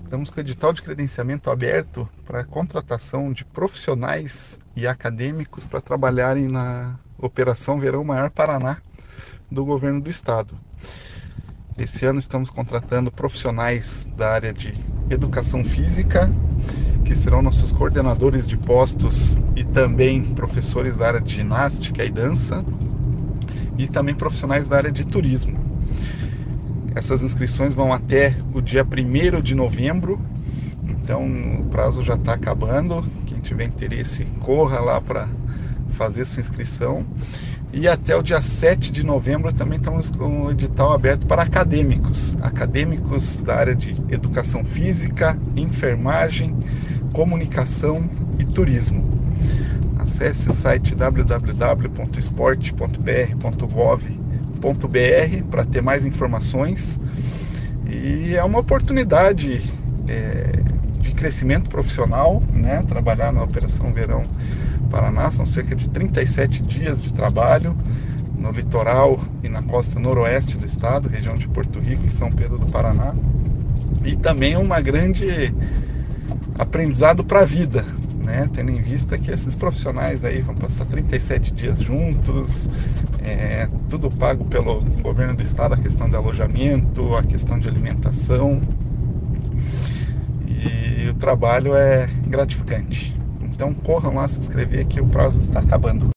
Estamos com o edital de credenciamento aberto para contratação de profissionais e acadêmicos para trabalharem na Operação Verão Maior Paraná do governo do estado. Esse ano estamos contratando profissionais da área de educação física, que serão nossos coordenadores de postos e também professores da área de ginástica e dança, e também profissionais da área de turismo. Essas inscrições vão até o dia 1º de novembro, então o prazo já está acabando. Quem tiver interesse, corra lá para fazer sua inscrição. E até o dia 7 de novembro também estamos com o edital aberto para acadêmicos da área de educação física, enfermagem, comunicação e turismo. Acesse o site www.esporte.br.gov.br para ter mais informações. E é uma oportunidade de crescimento profissional, né? Trabalhar na Operação Verão Paraná. São cerca de 37 dias de trabalho no litoral e na costa noroeste do estado, região de Porto Rico e São Pedro do Paraná. E também um grande aprendizado para a vida, né? Tendo em vista que esses profissionais aí vão passar 37 dias juntos, tudo pago pelo governo do estado, a questão de alojamento, a questão de alimentação, e o trabalho é gratificante. Então corram lá se inscrever que o prazo está acabando.